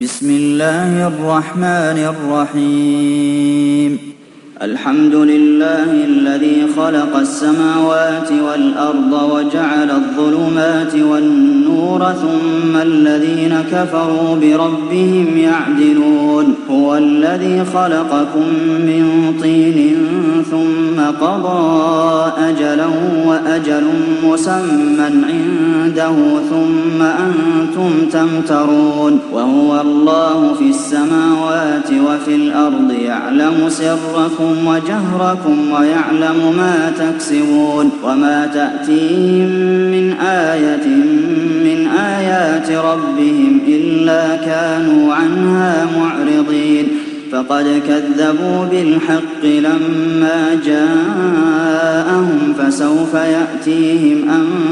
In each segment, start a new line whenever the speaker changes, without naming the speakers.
بسم الله الرحمن الرحيم. الحمد لله الذي خلق السماوات والأرض وجعل الظلمات والنور ثم الذين كفروا بربهم يعدلون. هو الذي خلقكم من طين ثم قضى أجلا وأجل مسمى عنده ثم أنتم تمترون. وهو الله في السماوات وفي الأرض يعلم سركم وجهركم ويعلم ما تكسبون. وما تأتيهم من آية من آيات ربهم إلا كانوا عنها معرضين. فقد كذبوا بالحق لما جاءهم فسوف يأتيهم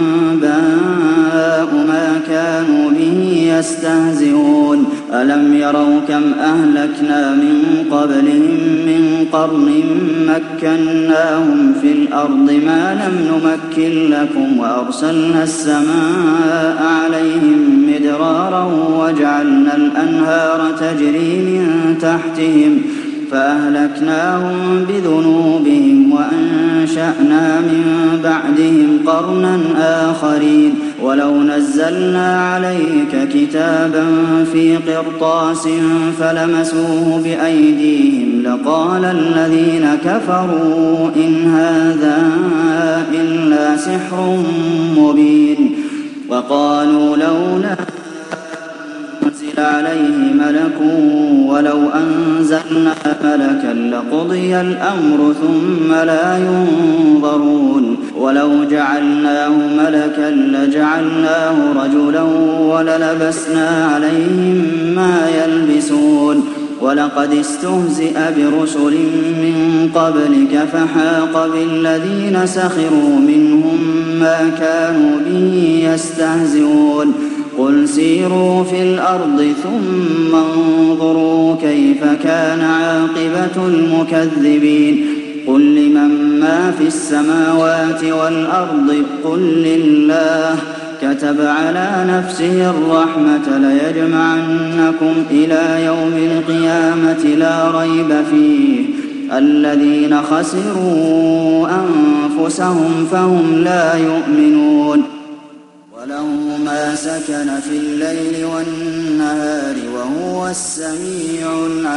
أنباء ما كانوا به يستهزئون. ألم يروا كم أهلكنا من قبلهم من قرن مكناهم في الأرض ما لم نمكن لكم وأرسلنا السماء عليهم مدرارا وجعلنا الأنهار تجري من تحتهم فأهلكناهم بذنوبهم وأنشأنا من بعدهم قرنا آخرين. ولو نزلنا عليك كتابا في قرطاس فلمسوه بأيديهم لقال الذين كفروا إن هذا إلا سحر مبين. وقالوا لولا أنزل عليه ملك ولو أنزلنا ملكا لقضي الأمر ثم لا ينظرون. ولو جعلناه ملكا لجعلناه رجلا وللبسنا عليهم ما يلبسون. ولقد استهزئ برسل من قبلك فحاق بالذين سخروا منهم ما كانوا به يستهزئون. قل سيروا في الأرض ثم انظروا كيف كان عاقبة المكذبين. قل لمن ما في السماوات والأرض قل لله كتب على نفسه الرحمة ليجمعنكم إلى يوم القيامة لا ريب فيه. الذين خسروا أنفسهم فهم لا يؤمنون. وله ما سكن في الليل والنهار وهو السميع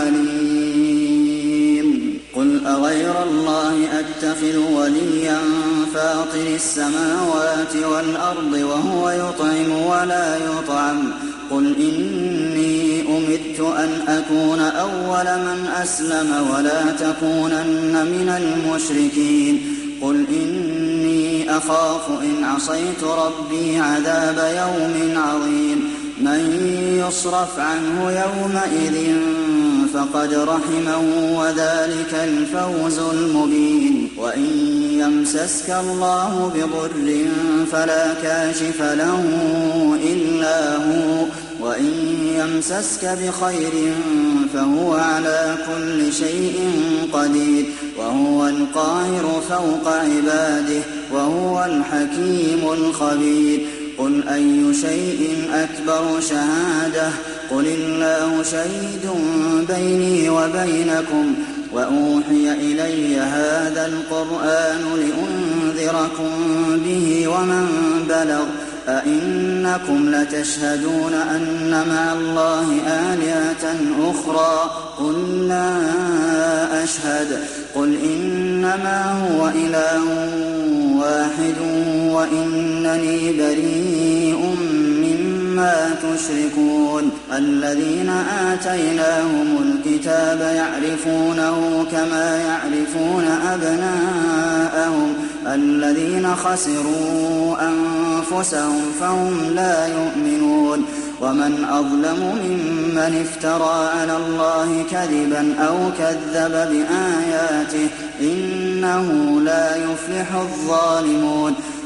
العليم. قل أغير الله أتخذ وليا فاطر السماوات والأرض وهو يطعم ولا يطعم. قل إني أمرت أن أكون أول من أسلم ولا تكونن من المشركين. قل إني أخاف إن عصيت ربي عذاب يوم عظيم. من يصرف عنه يومئذ فقد رحمه وذلك الفوز المبين. وإن يمسسك الله بضر فلا كاشف له إلا هو وإن يمسسك بخير فهو على كل شيء قدير. وهو القاهر فوق عباده وهو الحكيم الخبير. قل أي شيء أكبر شهادة قل الله شهيد بيني وبينكم وأوحي إلي هذا القرآن لأنذركم به ومن بلغ. أئنكم لتشهدون أن مع الله آلهة أخرى قل لا أشهد. قل إنما هو إله واحد وإنني بريء مما تشركون. الذين آتيناهم الكتاب يعرفونه كما يعرفون أبناءهم الذين خسروا أنفسهم فهم لا يؤمنون. ومن أظلم ممن افترى على الله كذبا أو كذب بآياته إنه لا يفلح الظالمون.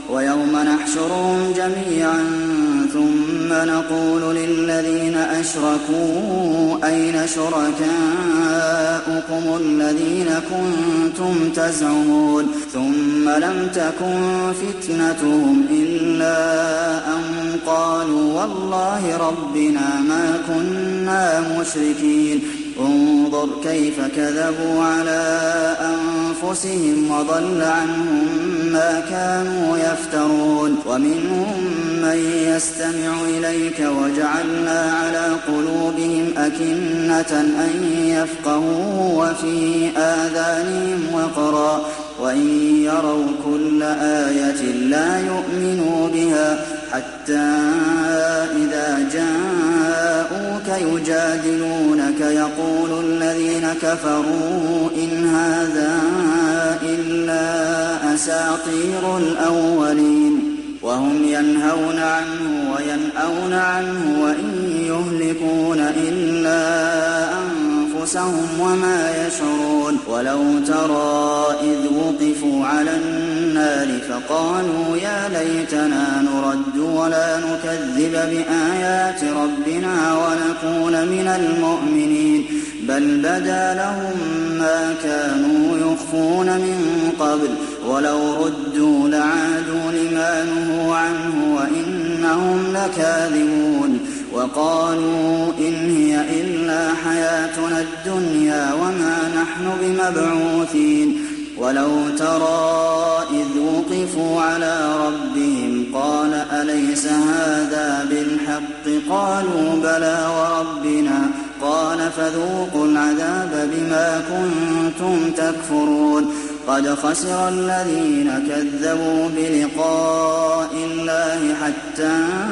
ويوم نحشرهم جميعا ثم نقول للذين أشركوا أين شركاؤكم الذين كنتم تزعمون ثم لم تكن فتنتهم إلا أن قالوا والله ربنا ما كنا مشركين انظر كيف كذبوا على أنفسهم وضل عنهم ما كانوا يفترون ومنهم من يستمع إليك وجعلنا على قلوبهم أكنة أن يفقهوا وفي آذانهم وقرا وإن يروا كل آية لا يؤمنوا بها حتى إذا جاءوك يجادلونك يقول الذين كفروا إن هذا إلا أساطير الأولين وهم ينهون عنه وينأون عنه وإن يهلكون إلا أنفسهم وما يشعرون ولو ترى إذ وقفوا على النار فقالوا يا ليتنا نرد ولا نكذب بآيات ربنا ونكون من المؤمنين بل بدا لهم ما كانوا يخفون من قبل ولو ردوا لعادوا لما نهوا عنه وإنهم لكاذبون وقالوا إن هي إلا حياتنا الدنيا وما نحن بمبعوثين ولو ترى إذ وقفوا على ربهم قال أليس هذا بالحق قالوا بلى وربنا قال فذوقوا العذاب بما كنتم تكفرون قد خسر الذين كذبوا بلقاء الله حتى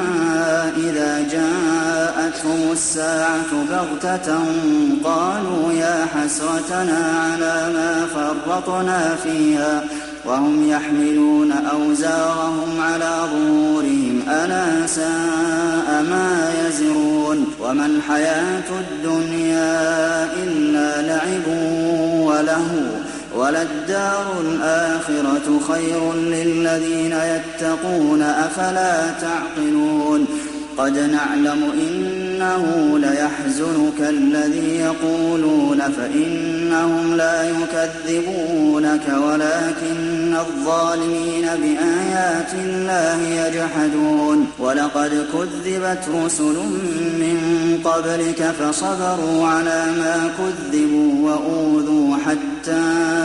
إذا جاءتهم الساعة بغتة قالوا يا حسرتنا على ما فرطنا فيها وهم يحملون أوزارهم على ظهورهم ألا ساء ما يزرون وما الحياة الدنيا إلا لعب ولهو وللدار الآخرة خير للذين يتقون أفلا تعقلون قد نعلم إنه ليحزنك الذي يقولون فإنهم لا يكذبونك ولكن الظالمين بآيات الله يجحدون ولقد كذبت رسل من قبلك فصبروا على ما كذبوا وأوذوا حتى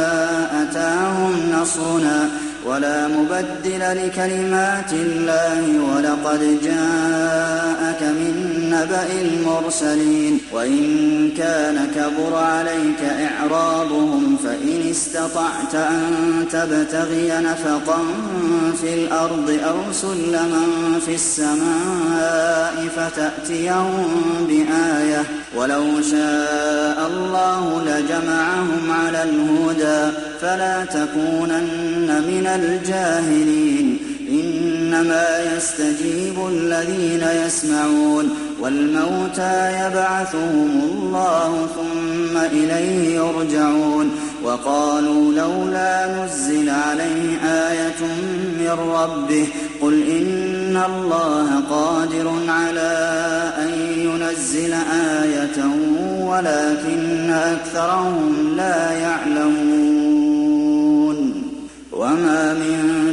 أتاهم نصرنا ولا مبدل لكلمات الله ولقد جاءك من نبأ المرسلين وإن كان كبر عليك إعراضهم فإن استطعت أن تبتغي نفقا في الأرض أو سلما في السماء فتأتيهم بآية ولو شاء الله لجمعهم على الهدى فلا تكونن من الجاهلين إنما يستجيب الذين يسمعون والموتى يبعثهم الله ثم إليه يرجعون وقالوا لولا نزل عليه آية من ربه قل إن الله قادر على أن ينزل آية ولكن أكثرهم لا يعلمون وما من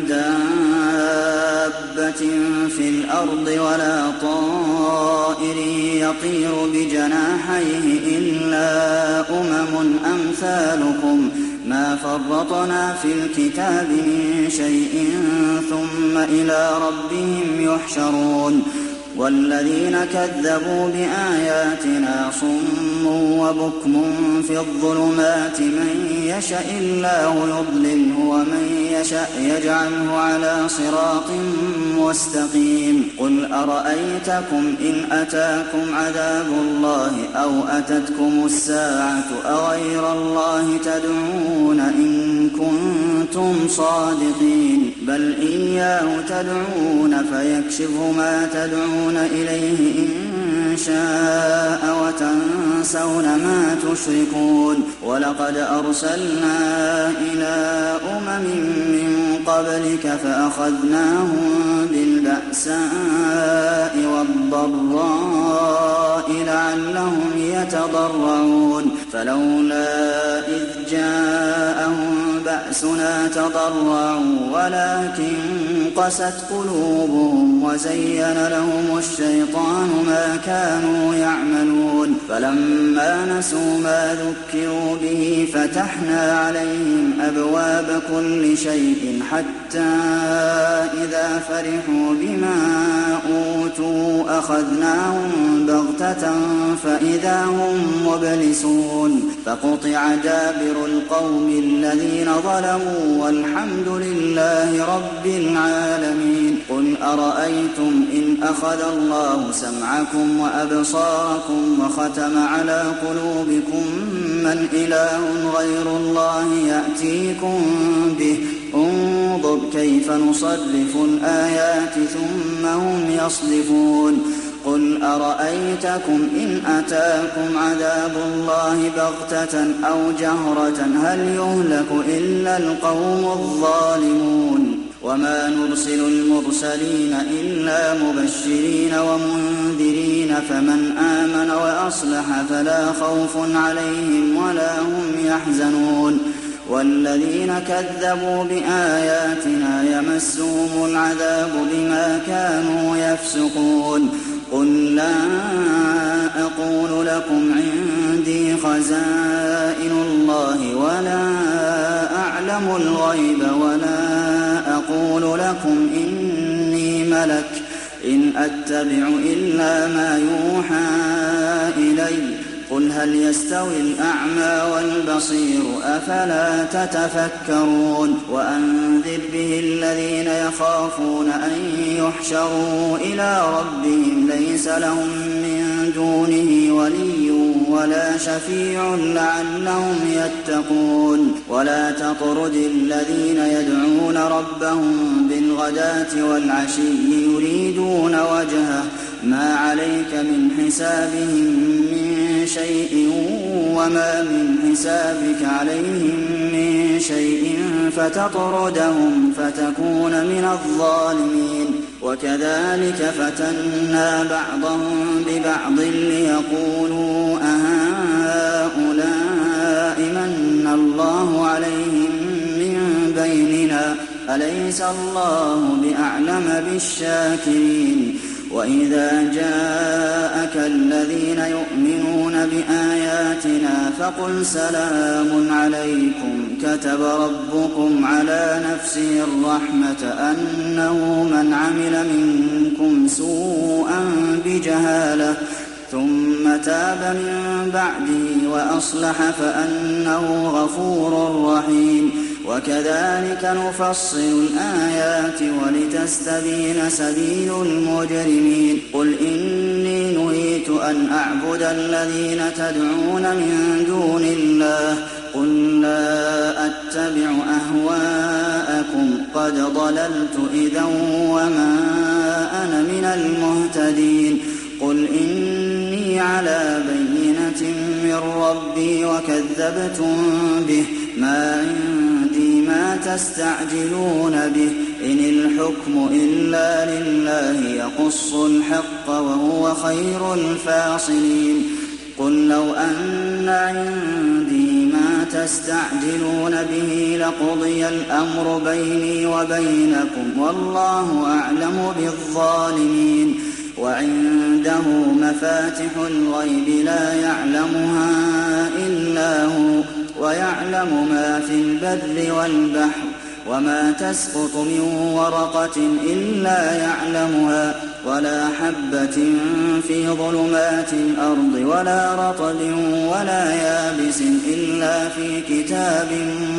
دابة في الأرض ولا طائر يطير بجناحيه إلا أمثالكم ما فرطنا في الكتاب من شيء ثم إلى ربهم يحشرون والذين كذبوا بآياتنا صم وبكم في الظلمات من يشأ الله يضلله ومن يشأ يجعله على صراط مستقيم قل أرأيتكم إن أتاكم عذاب الله أو أتتكم الساعة أغير الله تدعون إن كنتم صادقين بل إياه تدعون فيكشف ما تدعون إليه إن شاء وتنسون ما تشركون ولقد أرسلنا إلى من قبلك فأخذناهم بالبأساء والضراء لعلهم يتضرعون فلولا إذ جاءهم بأسنا تضرعوا ولكن قست قلوبهم وزين لهم الشيطان ما كانوا يعملون فلما نسوا ما ذكروا به فتحنا عليهم أبواب كل شيء حتى إذا فرحوا بما أوتوا أخذناهم بغتة فإذا هم مبلسون فقطع دابر القوم الذين ظلموا والحمد لله رب العالمين قل أرأيتم إن أخذ الله سمعكم وأبصاركم وختم على قلوبكم من إله غير الله يأتيكم به انظر كيف نصرف الآيات ثم هم يصدفون قل أرأيتكم إن أتاكم عذاب الله بغتة أو جهرة هل يهلك إلا القوم الظالمون وما نرسل المرسلين إلا مبشرين ومنذرين فمن آمن وأصلح فلا خوف عليهم ولا هم يحزنون والذين كذبوا بآياتنا يمسهم العذاب بما كانوا يفسقون قل لا أقول لكم عندي خزائن الله ولا أعلم الغيب ولا أقول لكم إني ملك إن أتبع إلا ما يوحى إلي قل هل يستوي الأعمى والبصير أفلا تتفكرون وأنذر به الذين يخافون أن يحشروا إلى ربهم ليس لهم من دونه ولي ولا شفيع لعلهم يتقون ولا تطرد الذين يدعون ربهم بالغداة والعشي يريدون وجهه ما عليك من حسابهم من شيء وما من حسابك عليهم من شيء فتطردهم فتكون من الظالمين وكذلك فتنا بعضهم ببعض ليقولوا أهؤلاء من الله عليهم من بيننا أليس الله بأعلم بالشاكرين وإذا جاءك الذين يؤمنون بآياتنا فقل سلام عليكم كتب ربكم على نفسه الرحمة أنه من عمل منكم سوءا بجهالة ثم تاب من بعده وأصلح فأنه غفور رحيم وكذلك نفصل الآيات ولتستبين سبيل المجرمين قل إني نهيت أن أعبد الذين تدعون من دون الله قل لا أتبع أهواءكم قد ضللت إذا وما أنا من المهتدين قل إني على بينة من ربي وكذبتم به ما عندي ما تستعجلون به إن الحكم إلا لله يقص الحق وهو خير الفاصلين قل لو أن عندي ما تستعجلون به لقضي الأمر بيني وبينكم والله أعلم بالظالمين وعنده مفاتح الغيب لا يعلمها إلا هو ويعلم ما في البر والبحر وما تسقط من ورقة إلا يعلمها ولا حبة في ظلمات الأرض ولا رطب ولا يابس إلا في كتاب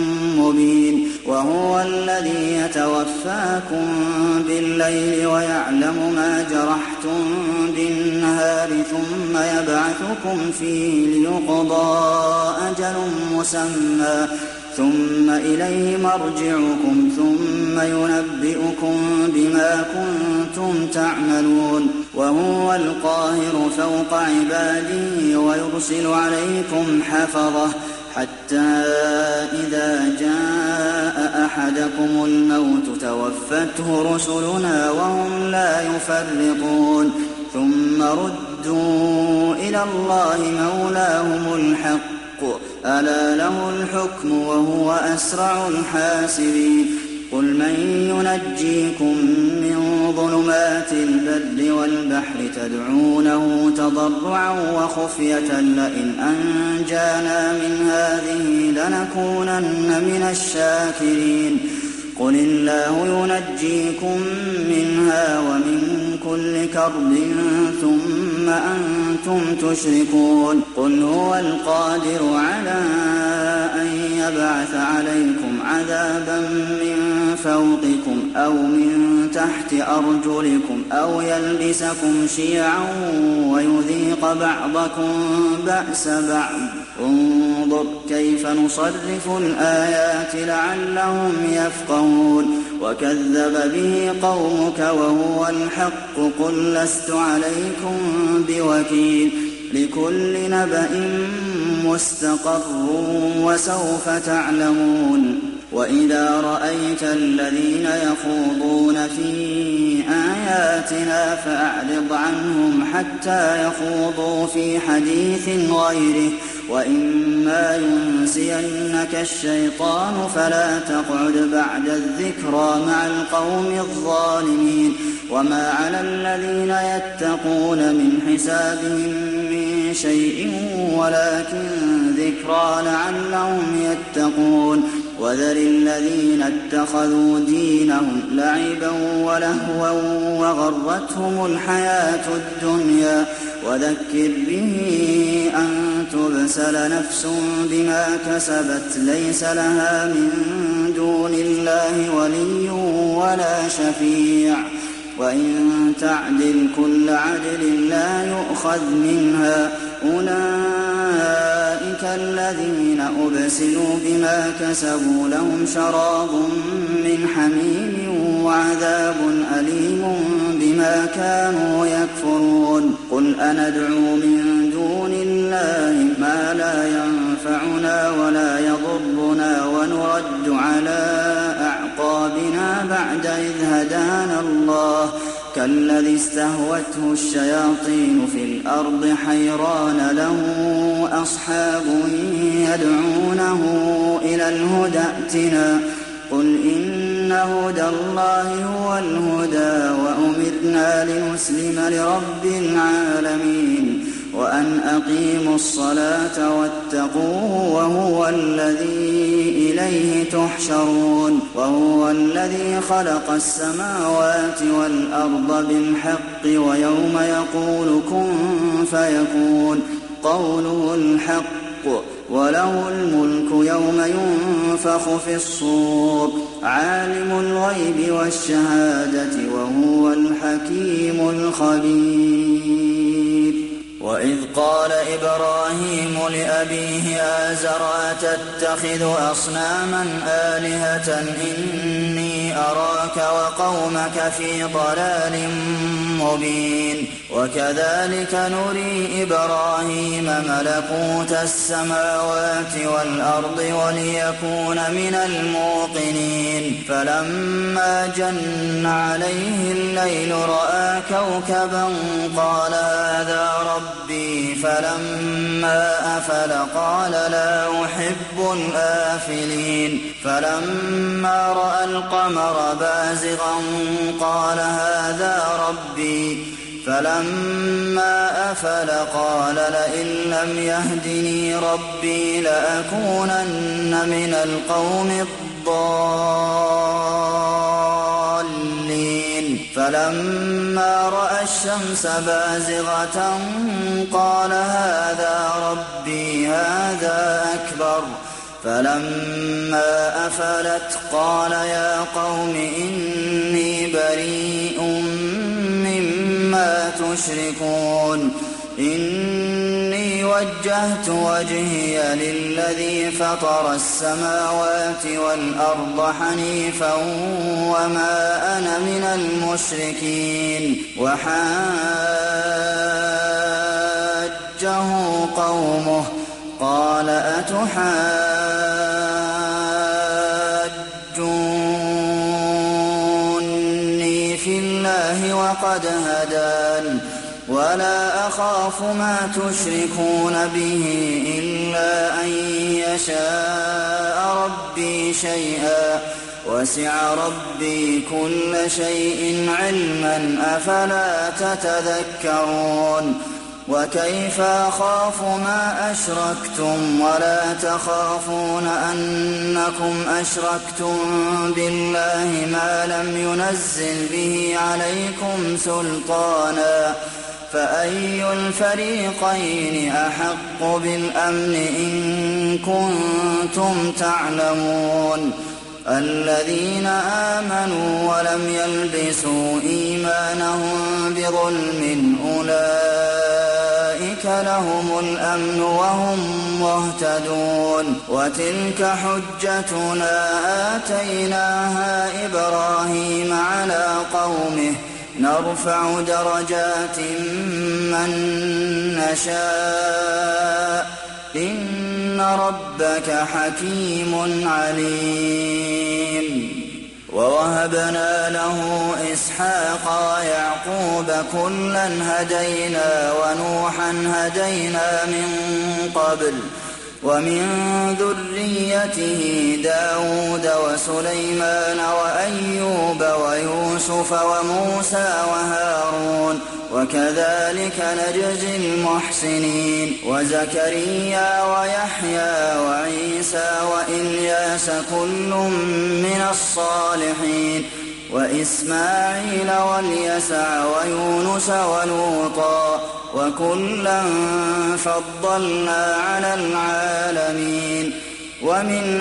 مبين وهو الذي يتوفاكم بالليل ويعلم ما جرحتم بالنهار ثم يبعثكم فيه ليقضى أجل مسمى ثم إليه مرجعكم ثم ينبئكم بما كنتم تعملون وهو القاهر فوق عباده ويظهر نرسل عليكم حفظة حتى إذا جاء أحدكم الموت توفته رسلنا وهم لا يفرطون ثم ردوا إلى الله مولاهم الحق ألا له الحكم وهو أسرع الحاسبين قل من ينجيكم من ظلمات البر والبحر تدعونه تضرعا وخفية لئن أنجانا من هذه لنكونن من الشاكرين قل الله ينجيكم منها ومن كل كرب ثم أنتم تشركون قل هو القادر على أن يبعث عليكم عذابا من فوقكم أو من تحت أرجلكم أو يلبسكم شيعا ويذيق بعضكم بأس بعض انظر كيف نصرف الآيات لعلهم يفقهون وكذب به قومك وهو الحق قل لست عليكم بوكيل لكل نبأ مستقر وسوف تعلمون وإذا رأيت الذين يخوضون في آياتنا فأعرض عنهم حتى يخوضوا في حديث غيره وإما ينسينك الشيطان فلا تقعد بعد الذكرى مع القوم الظالمين وما على الذين يتقون من حسابهم من شيء ولكن ذكرى لعلهم يتقون وذر الذين اتخذوا دينهم لعبا ولهوا وغرتهم الحياة الدنيا وذكر به أن تبسل نفس بما كسبت ليس لها من دون الله ولي ولا شفيع وإن تعدل كل عدل لا يؤخذ منها أولئك الذين أبسلوا بما كسبوا لهم شراب من حميم وعذاب أليم بما كانوا يكفرون قل أندعو من دون الله ما لا ينفعنا ولا يضرنا ونرد على أعقابنا بعد إذ هدانا الله كالذي استهوته الشياطين في الأرض حيران له أصحاب يدعونه إلى الهدى ائتنا قل إن هدى الله هو الهدى وأمرنا لنسلم لرب العالمين وأن أقيموا الصلاة واتقوه وهو الذي إليه تحشرون وهو الذي خلق السماوات والأرض بالحق ويوم يقول كن فيكون قوله الحق وله الملك يوم ينفخ في الصور عالم الغيب والشهادة وهو الحكيم الخبير وإذ قال إبراهيم لأبيه آزر أتتخذ أصناما آلهة إني أراك وقومك في ضلال مبين وكذلك نري إبراهيم ملكوت السماوات والأرض وليكون من الموقنين فلما جن عليه الليل رأى كوكبا قال هذا ربي فلما أفل قال لا أحب الآفلين فلما رأى القمر بازغا قال هذا ربي فلما أفل قال لئن لم يهدني ربي لأكونن من القوم الضالين فلما رأى الشمس بازغة قال هذا ربي هذا أكبر فلما أفلت قال يا قوم إني بريء مما تشركون إني وجهت وجهي للذي فطر السماوات والأرض حنيفا وما أنا من المشركين وحاجه له قومه قال أتحاجوني في الله وقد هدان ولا أخاف ما تشركون به إلا أن يشاء ربي شيئا وسع ربي كل شيء علما أفلا تتذكرون وكيف أخاف ما أشركتم ولا تخافون أنكم أشركتم بالله ما لم ينزل به عليكم سلطانا فأي الفريقين أحق بالأمن إن كنتم تعلمون الذين آمنوا ولم يلبسوا إيمانهم بظلم أولئك لهم الأمن وهم مهتدون وتلك حجتنا آتيناها إبراهيم على قومه نرفع درجات من نشاء إن ربك حكيم عليم ووهبنا له إسحاق ويعقوب كلا هدينا ونوحا هدينا من قبل ومن ذريته داود وسليمان وأيوب ويوسف وموسى وهارون وكذلك نجزي المحسنين وزكريا ويحيى وعيسى وإلياس كل من الصالحين وإسماعيل واليسع ويونس ولوطا وكلا فضلنا على العالمين ومن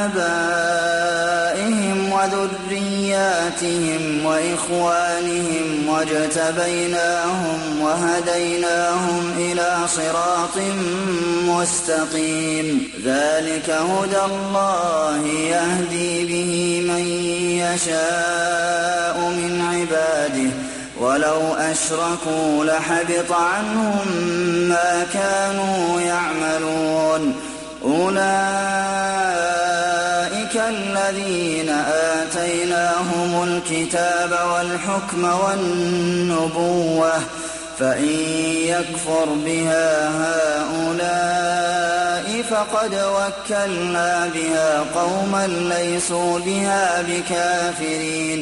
آبائهم وذرياتهم وإخوانهم واجتبيناهم وهديناهم إلى صراط مستقيم ذلك هدى الله يهدي به من يشاء من عباده ولو أشركوا لحبط عنهم ما كانوا يعملون أولئك الذين آتيناهم الكتاب والحكم والنبوة فإن يكفر بها هؤلاء فقد وكلنا بها قوما ليسوا بها بكافرين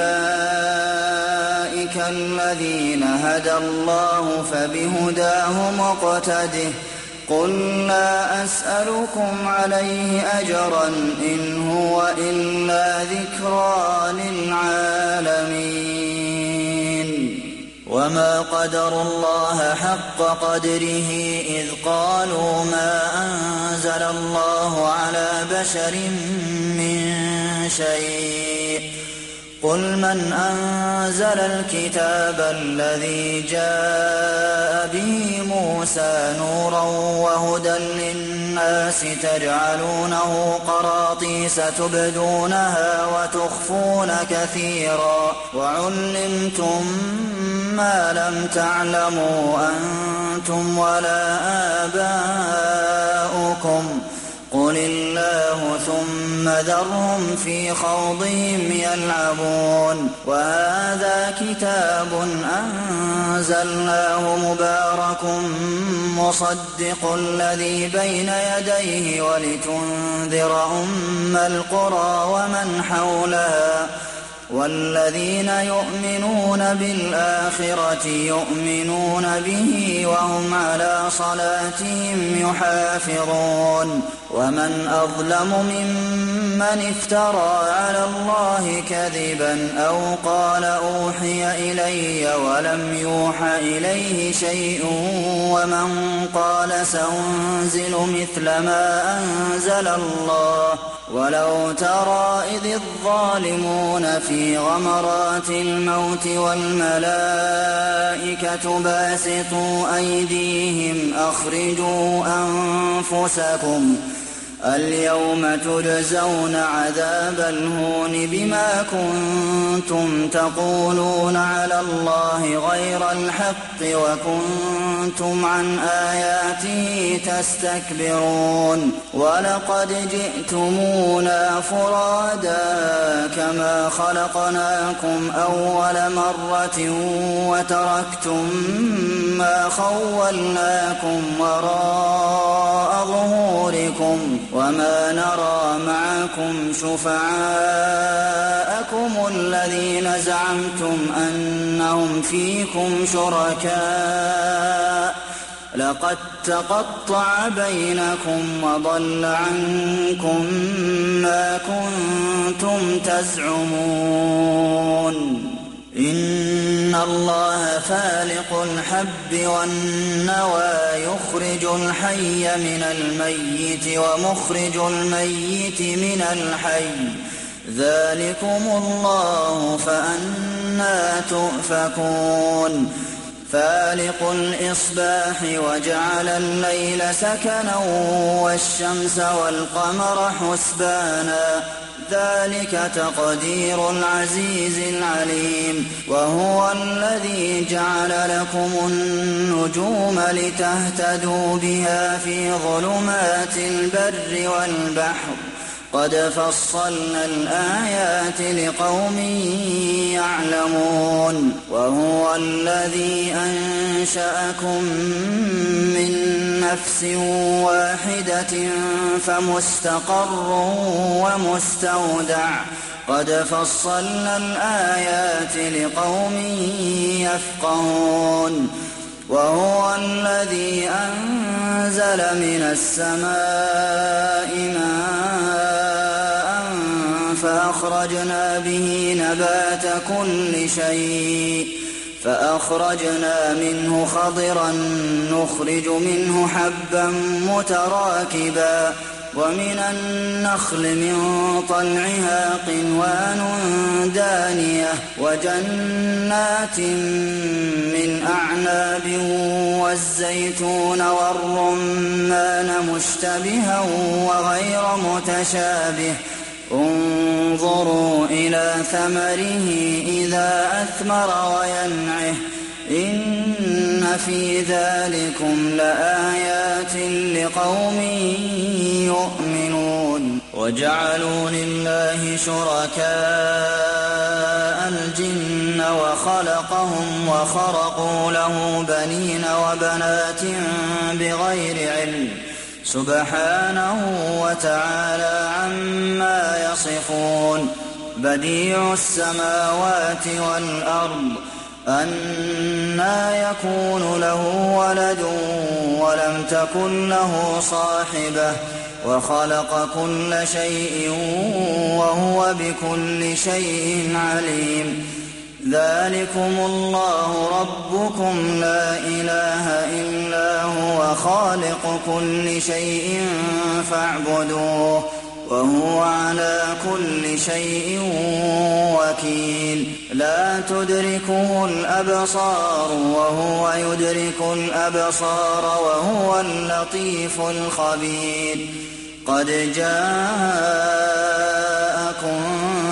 أولئك الذين هدى الله فبهداه مقتده قل لا أسألكم عليه أجرا إن هو إلا ذكرى للعالمين وما قدروا الله حق قدره إذ قالوا ما أنزل الله على بشر من شيء قل من أنزل الكتاب الذي جاء به موسى نورا وهدى للناس تجعلونه قراطيس تبدونها وتخفون كثيرا وعلمتم ما لم تعلموا أنتم ولا آباؤكم قل الله ثم ذرهم في خوضهم يلعبون وهذا كتاب أنزلناه مبارك مصدق الذي بين يديه ولتنذر أم القرى ومن حولها والذين يؤمنون بالآخرة يؤمنون به وهم على صلاتهم يحافظون ومن أظلم ممن افترى على الله كذبا أو قال أوحي إلي ولم يوح إليه شيء ومن قال سأنزل مثل ما أنزل الله ولو ترى إذ الظالمون في غمرات الموت والملائكة باسطوا أيديهم أخرجوا أنفسكم اليوم تجزون عذاب الهون بما كنتم تقولون على الله غير الحق وكنتم عن آياته تستكبرون ولقد جئتمونا فرادا كما خلقناكم أول مرة وتركتم ما خولناكم وراء ظهوركم وما نرى معكم شفعاءكم الذين زعمتم أنهم فيكم شركاء لقد تقطع بينكم وضل عنكم ما كنتم تزعمون إن الله فالق الحب والنوى يخرج الحي من الميت ومخرج الميت من الحي ذلكم الله فأنى تؤفكون فالق الإصباح وجعل الليل سكنا والشمس والقمر حسبانا ذلك تقدير العزيز العليم وهو الذي جعل لكم النجوم لتهتدوا بها في ظلمات البر والبحر قد فصلنا الآيات لقوم يعلمون وهو الذي أنشأكم من نفس واحدة فمستقر ومستودع قد فصلنا الآيات لقوم يفقهون وهو الذي أنزل من السماء ماء فأخرجنا به نبات كل شيء فأخرجنا منه خضرا نخرج منه حبا متراكبا ومن النخل من طلعها قنوان دانية وجنات من أعناب والزيتون والرمان مشتبها وغير متشابه انظروا إلى ثمره إذا أثمر وينعه إن في ذلكم لآيات لقوم يؤمنون وجعلوا لله شركاء الجن وخلقهم وخرقوا له بنين وبنات بغير علم سبحانه وتعالى عما يصفون بديع السماوات والأرض أنى يكون له ولد ولم تكن له صاحبة وخلق كل شيء وهو بكل شيء عليم ذلكم الله ربكم لا إله إلا هو خالق كل شيء فاعبدوه وهو على كل شيء وكيل لا تدركه الأبصار وهو يدرك الأبصار وهو اللطيف الخبير قد جاءكم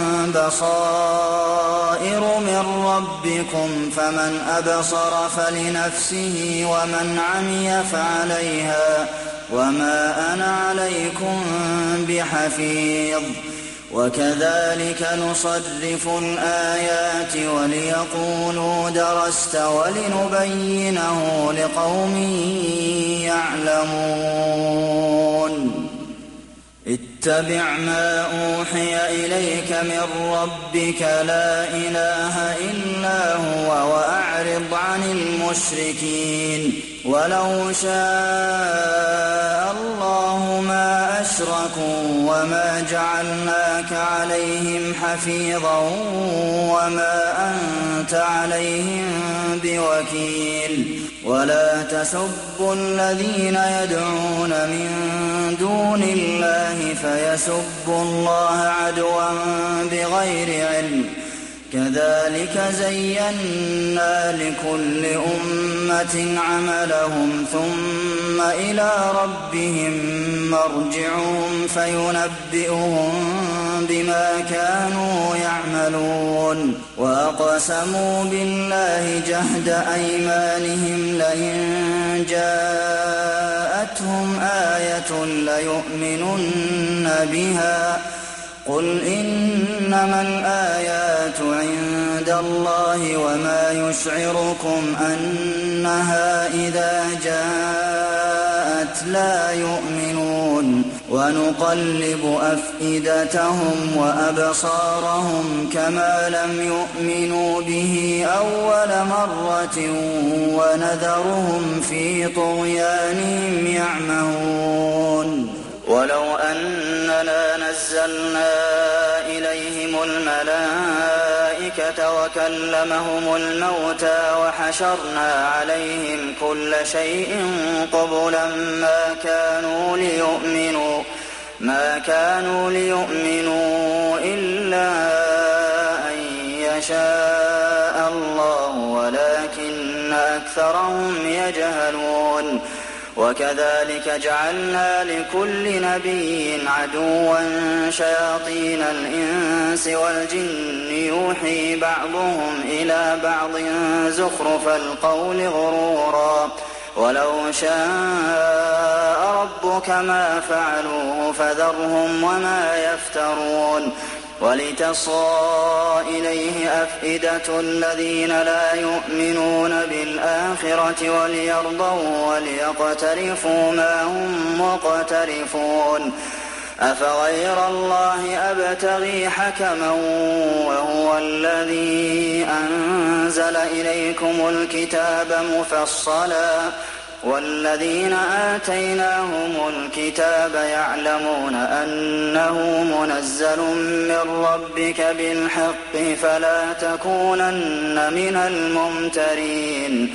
بصائر من ربكم فمن أبصر فلنفسه ومن عمي فعليها وما أنا عليكم بحفيظ وكذلك نصرف الآيات وليقولوا درست ولنبينه لقوم يعلمون اتبع ما أوحي إليك من ربك لا إله إلا هو وأعرض عن المشركين ولو شاء الله ما أشركوا وما جعلناك عليهم حفيظا وما أنت عليهم بوكيل ولا تسبوا الذين يدعون من دون الله فيسبوا الله عدوا بغير علم كذلك زينا لكل أمة عملهم ثم إلى ربهم مرجعهم فينبئهم بما كانوا يعملون وأقسموا بالله جهد أيمانهم لئن جاءتهم آية ليؤمنن بها قل إنما الآيات عند الله وما يشعركم أنها إذا جاءت لا يؤمنون ونقلب أفئدتهم وأبصارهم كما لم يؤمنوا به أول مرة ونذرهم في طغيانهم يعمهون ولو أننا نزلنا إليهم الملائكة وكلمهم الموتى وحشرنا عليهم كل شيء قبلا ما كانوا ليؤمنوا إلا أن يشاء الله ولكن أكثرهم يجهلون وكذلك جعلنا لكل نبي عدوا شياطين الإنس والجن يوحي بعضهم إلى بعض زخرف القول غرورا ولو شاء ربك ما فعلوه فذرهم وما يفترون ولتصغى إليه أفئدة الذين لا يؤمنون بالآخرة وليرضوا وليقترفوا ما هم مقترفون أفغير الله أبتغي حكما وهو الذي أنزل إليكم الكتاب مفصلا والذين آتيناهم الكتاب يعلمون أنه منزل من ربك بالحق فلا تكونن من الممترين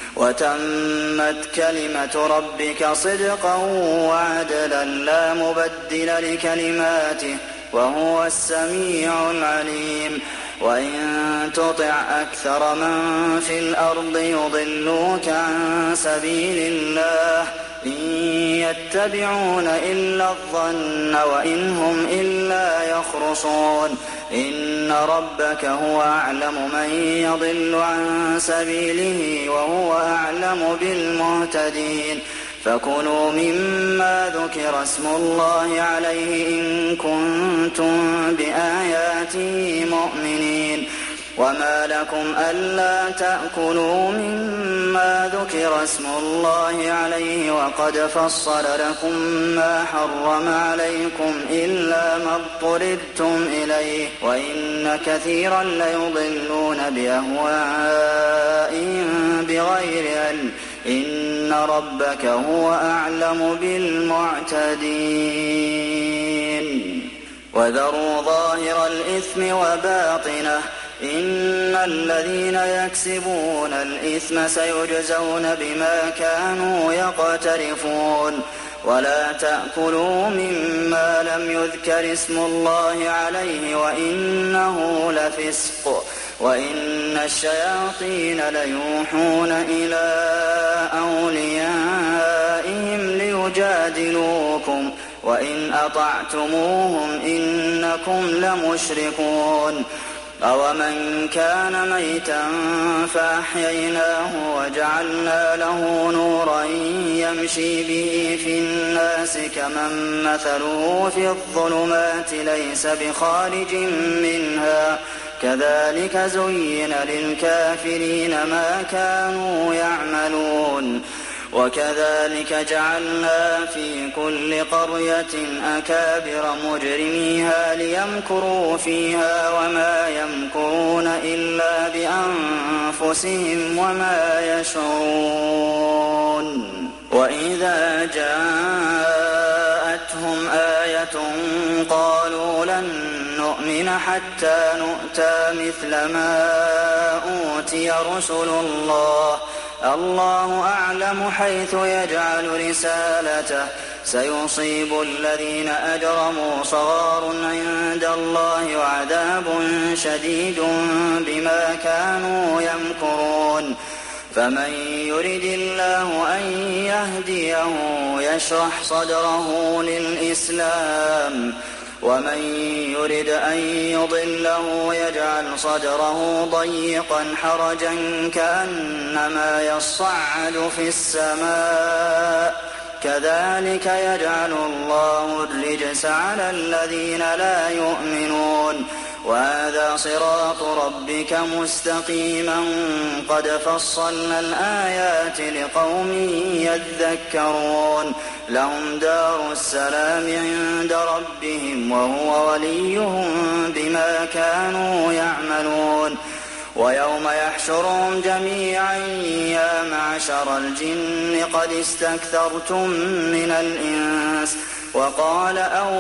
وتمت كلمة ربك صدقا وعدلا لا مبدل لكلماته وهو السميع العليم وإن تطع أكثر من في الأرض يضلوك عن سبيل الله إن يتبعون إلا الظن وإن هم إلا يخرصون إن ربك هو أعلم من يضل عن سبيله وهو أعلم بالمهتدين فكلوا مما ذكر اسم الله عليه إن كنتم بآياته مؤمنين وما لكم ألا تأكلوا مما ذكر اسم الله عليه وقد فصل لكم ما حرم عليكم إلا ما اضطررتم إليه وإن كثيرا ليضلون بأهوائهم بغير علم إن ربك هو أعلم بالمعتدين وذروا ظاهر الإثم وباطنه إن الذين يكسبون الإثم سيجزون بما كانوا يقترفون ولا تأكلوا مما لم يذكر اسم الله عليه وإنه لفسق وإن الشياطين ليوحون إلى أوليائهم ليجادلوكم وإن أطعتموهم إنكم لمشركون أومن كان ميتا فأحييناه وجعلنا له نورا يمشي به في الناس كمن مثله في الظلمات ليس بخارج منها كذلك زين للكافرين ما كانوا يعملون وكذلك جعلنا في كل قرية أكابر مجرميها ليمكروا فيها وما يمكرون إلا بأنفسهم وما يشعرون وإذا جاءتهم آية قالوا لن نؤمن حتى نؤتى مثل ما أوتي رسل الله الله أعلم حيث يجعل رسالته سيصيب الذين أجرموا صغار عند الله وعذاب شديد بما كانوا يمكرون فمن يرد الله أن يهديه يشرح صدره للإسلام ومن يرد أن يضله يجعل صدره ضيقا حرجا كأنما يصعد في السماء كذلك يجعل الله الرجس على الذين لا يؤمنون وهذا صراط ربك مستقيما قد فصلنا الآيات لقوم يذكرون لهم دار السلام عند ربهم وهو وليهم بما كانوا يعملون ويوم يحشرهم جميعا يا معشر الجن قد استكثرتم من الإنس وقال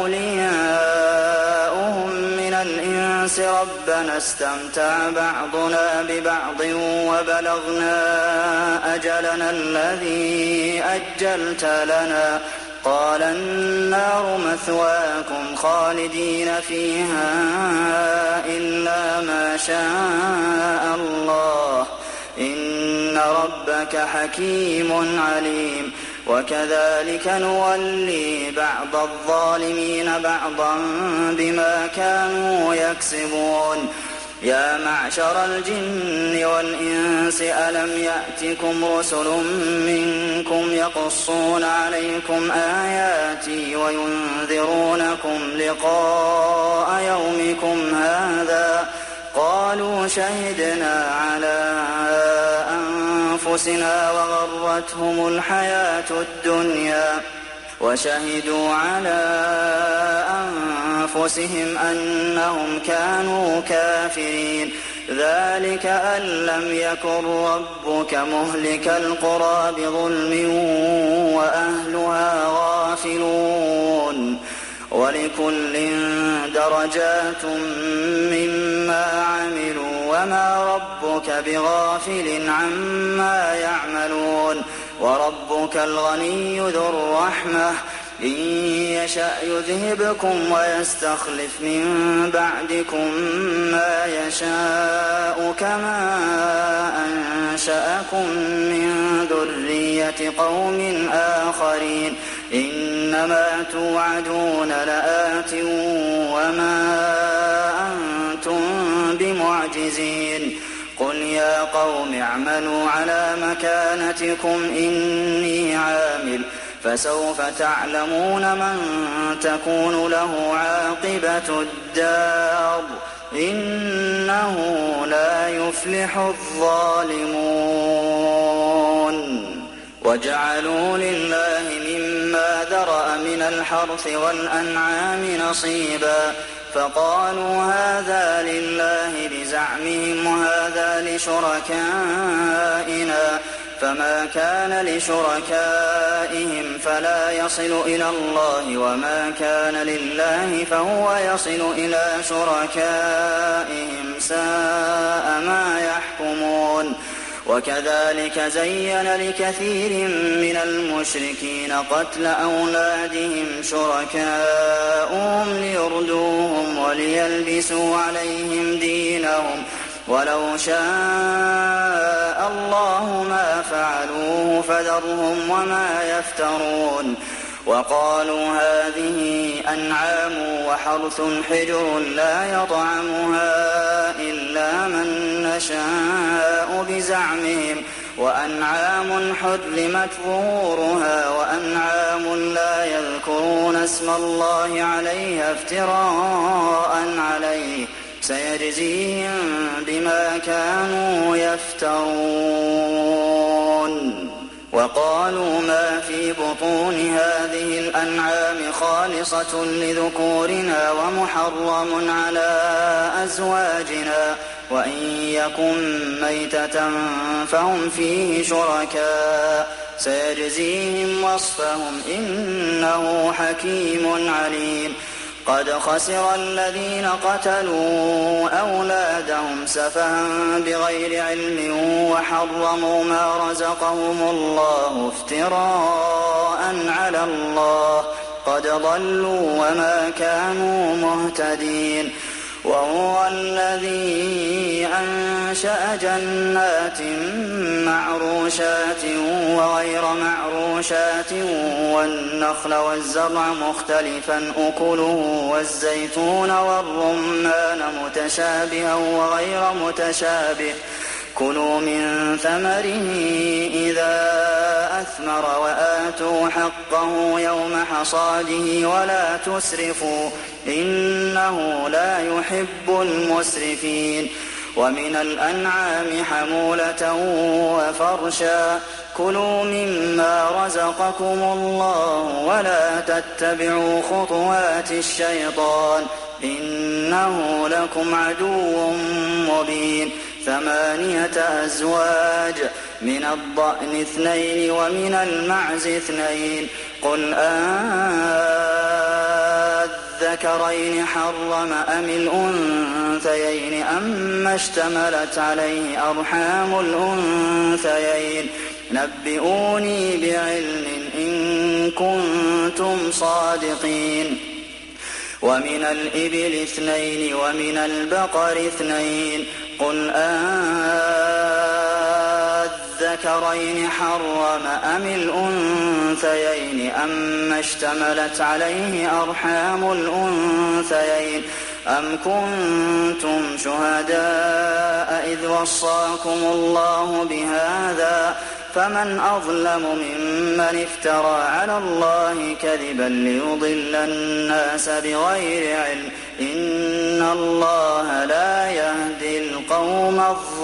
أولياؤهم من الإنس ربنا استمتع بعضنا ببعض وبلغنا أجلنا الذي أجلت لنا قال النار مثواكم خالدين فيها إلا ما شاء الله إن ربك حكيم عليم وكذلك نولي بعض الظالمين بعضا بما كانوا يكسبون يا معشر الجن والإنس ألم يأتكم رسل منكم يقصون عليكم آياتي وينذرونكم لقاء يومكم هذا قالوا شهدنا على أنفسنا وغرتهم الحياة الدنيا وشهدوا على أنفسهم أنهم كانوا كافرين ذلك أن لم يكن ربك مهلك القرى بظلم وأهلها غافلون ولكل درجات مما عملوا وما ربك بغافل عما يعملون وربك الغني ذو الرحمة إن يشأ يذهبكم ويستخلف من بعدكم ما يشاء كما أنشأكم من ذرية قوم آخرين إنما توعدون لآت وما أنتم بمعجزين قل يا قوم اعملوا على مكانتكم إني عامل فسوف تعلمون من تكون له عاقبة الدار إنه لا يفلح الظالمون وجعلوا لله مما ذرأ من الحرث والأنعام نصيبا فقالوا هذا لله بزعمهم وهذا لشركائنا فما كان لشركائهم فلا يصل إلى الله وما كان لله فهو يصل إلى شركائهم ساء ما يحكمون وكذلك زين لكثير من المشركين قتل أولادهم شركاؤهم ليردوهم وليلبسوا عليهم دينهم ولو شاء الله ما فعلوه فذرهم وما يفترون وقالوا هذه أنعام وحرث حجر لا يطعمها إلا من نشاء بزعمهم وأنعام حرمت ظهورها وأنعام لا يذكرون اسم الله عليها افتراء عليه سيجزيهم بما كانوا يفترون وقالوا ما في بطون هذه الأنعام خالصة لذكورنا ومحرم على أزواجنا وإن يكن ميتة فهم فيه شركاء سيجزيهم وصفهم إنه حكيم عليم قد خسر الذين قتلوا أولادهم سفها بغير علم وحرموا ما رزقهم الله افتراء على الله قد ضلوا وما كانوا مهتدين وهو الذي أنشأ جنات معروشات وغير معروشات والنخل والزرع مختلفا أكله والزيتون والرمان متشابها وغير متشابه كلوا من ثمره إذا أثمر وآتوا حقه يوم حصاده ولا تسرفوا إنه لا يحب المسرفين ومن الأنعام حمولة وفرشا كلوا مما رزقكم الله ولا تتبعوا خطوات الشيطان إنه لكم عدو مبين 8 أزواج من الضأن 2 ومن المعز 2 قل أذكرين حرم أم الأنثيين أما اشتملت عليه أرحام الأنثيين نبئوني بعلم إن كنتم صادقين ومن الإبل 2 ومن البقر 2 قل أذكرين حرم أم الأنثيين أما اشتملت عليه أرحام الأنثيين أم كنتم شهداء إذ وصاكم الله بهذا فمن أظلم ممن افترى على الله كذبا ليضل الناس بغير علم إن الله لا يهدي القوم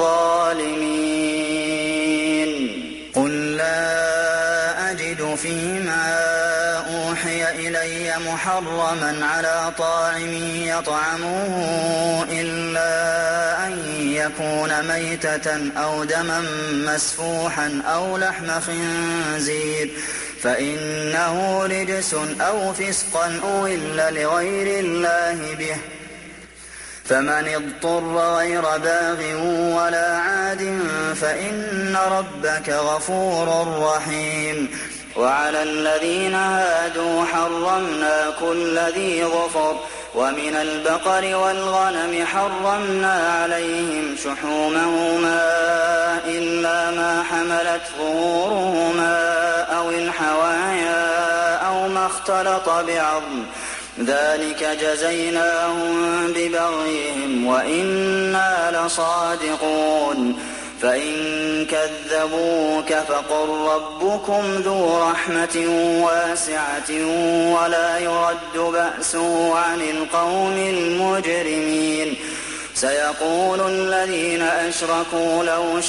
الظالمين قل لا أجد فيما أوحي إلي محرما على طاعم يطعمه إلا أن يكون ميتة أو دما مسفوحا أو لحم خنزير فإنه رجس أو فسقا أهل لغير الله به فمن اضطر غير باغ ولا عاد فإن ربك غفور رحيم وعلى الذين هادوا حرمنا كل ذي ظفر ومن البقر والغنم حرمنا عليهم شحومهما إلا ما حملت ظهورهما أو الحوايا أو ما اختلط بعظم ذلك جزيناهم ببغيهم وإنا لصادقون فإن كذبوك فقل ربكم ذو رحمة واسعة ولا يرد بأسه عن القوم المجرمين سيقول الذين أشركوا لو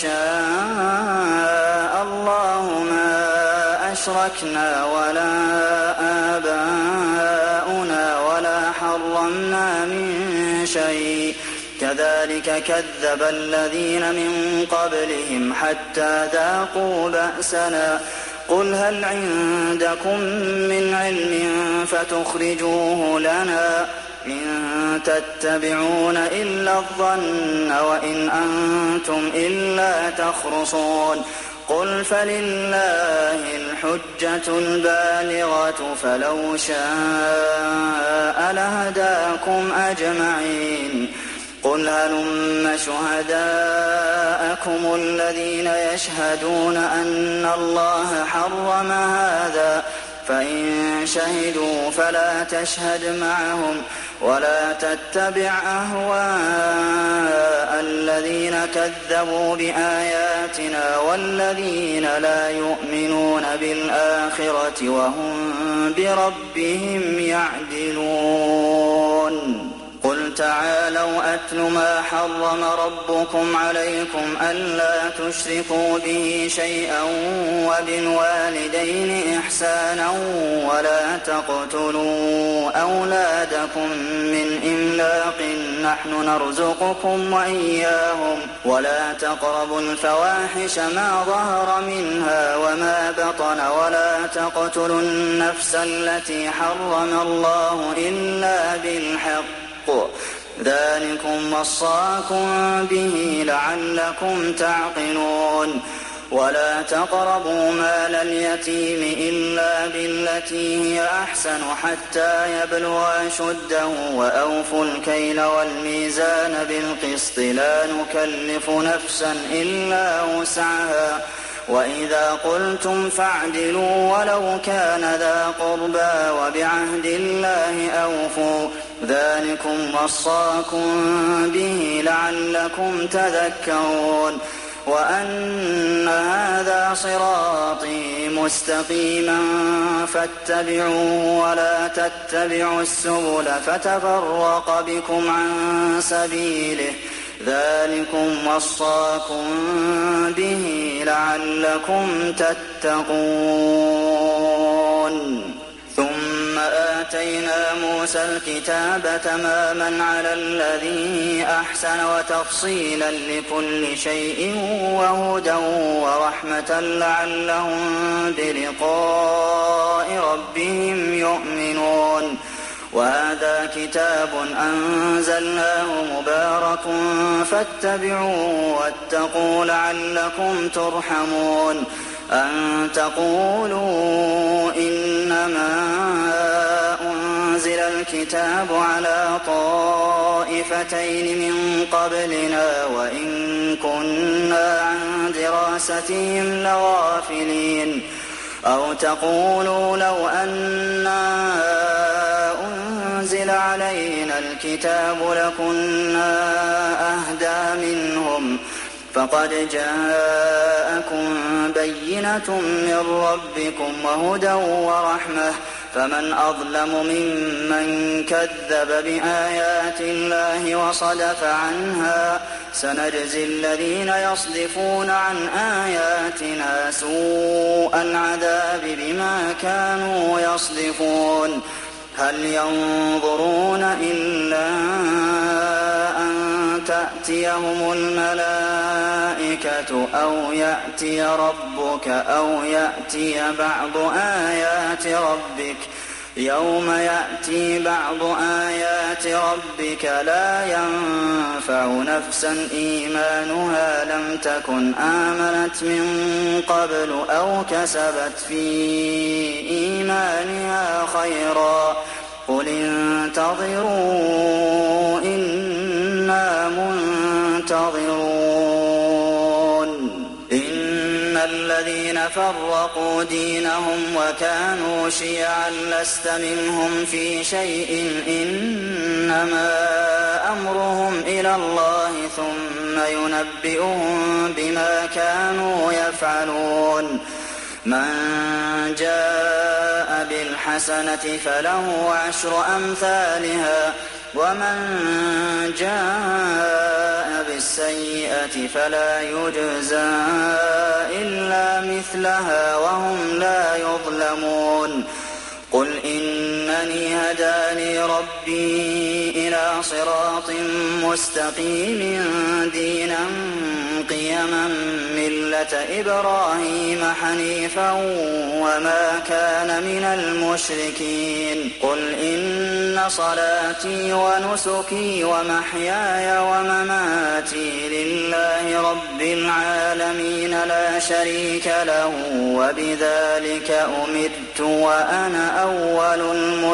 شاء الله ما أشركنا ولا آباؤنا ولا حرمنا من شيء كذلك كذب الذين من قبلهم حتى ذاقوا بأسنا قل هل عندكم من علم فتخرجوه لنا إن تتبعون إلا الظن وإن أنتم إلا تخرصون قل فلله الحجة البالغة فلو شاء لهداكم أجمعين قل هلم شهداءكم الذين يشهدون أن الله حرم هذا فإن شهدوا فلا تشهد معهم ولا تتبع أهواء الذين كذبوا بآياتنا والذين لا يؤمنون بالآخرة وهم بربهم يعدلون قل تعالوا أتل ما حرم ربكم عليكم ألا تشركوا به شيئا وبالوالدين إحسانا ولا تقتلوا أولادكم من إملاق نحن نرزقكم وإياهم ولا تقربوا الفواحش ما ظهر منها وما بطن ولا تقتلوا النفس التي حرم الله إلا بالحق ذلكم وصاكم به لعلكم تعقلون ولا تقربوا مال اليتيم إلا بالتي هي أحسن حتى يبلغ أشده وأوفوا الكيل والميزان بالقسط لا نكلف نفسا إلا وسعها وإذا قلتم فاعدلوا ولو كان ذا قربى وبعهد الله أوفوا ذلكم وصاكم به لعلكم تذكرون وأن هذا صراطي مستقيما فاتبعوه ولا تتبعوا السبل فتفرق بكم عن سبيله ذلكم وصاكم به لعلكم تتقون ثم آتينا موسى الكتاب تماما على الذي أحسن وتفصيلا لكل شيء وهدى ورحمة لعلهم بلقاء ربهم يؤمنون وهذا كتاب أنزلناه مبارك فاتبعوه واتقوا لعلكم ترحمون أن تقولوا إنما أنزل الكتاب على طائفتين من قبلنا وإن كنا عن دراستهم لغافلين أو تقولوا لو أنا أنزل علينا الكتاب لكنا أهدى منهم فقد جاءكم بينة من ربكم وهدى ورحمة فمن أظلم ممن كذب بآيات الله وصدف عنها سنجزي الذين يصدفون عن آياتنا سوء العذاب بما كانوا يصدفون هل ينظرون إلا أن تأتيهم الملائكة أو يأتي ربك أو يأتي بعض آيات ربك يوم يأتي بعض آيات ربك لا ينفع نفسا إيمانها لم تكن آمنت من قبل أو كسبت في إيمانها خيرا قل انتظروا إنا منتظرون إن الذين فرقوا دينهم وكانوا شيعا لست منهم في شيء إنما أمرهم إلى الله ثم ينبئهم بما كانوا يفعلون من جاء بالحسنة فله 10 أمثالها ومن جاء بالسيئة فلا يجزى إلا مثلها وهم لا يظلمون قل إنني هداني ربي إلى صراط مستقيم دينا قيما ملة إبراهيم حنيفا وما كان من المشركين قل إن صلاتي ونسكي ومحياي ومماتي لله رب العالمين لا شريك له وبذلك أمرت وأنا أول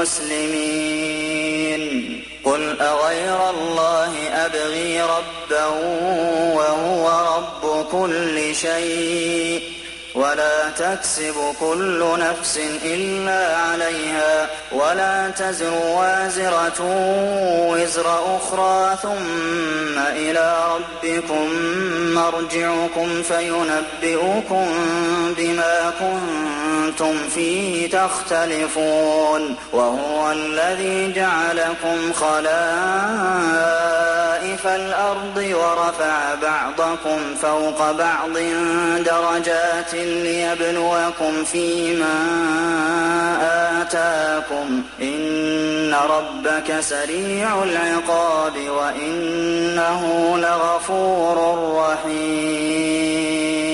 المسلمين قل أغير الله أبغي ربا وهو رب كل شيء ولا تكسب كل نفس إلا عليها ولا تزر وازرة وزر أخرى ثم إلى ربكم مرجعكم فينبئكم بما كنتم فيه تختلفون وهو الذي جعلكم خلائف الأرض ورفع بعضكم فوق بعض درجات ليبلوكم فيما آتاكم إن ربك سريع العقاب وإنه لغفور رحيم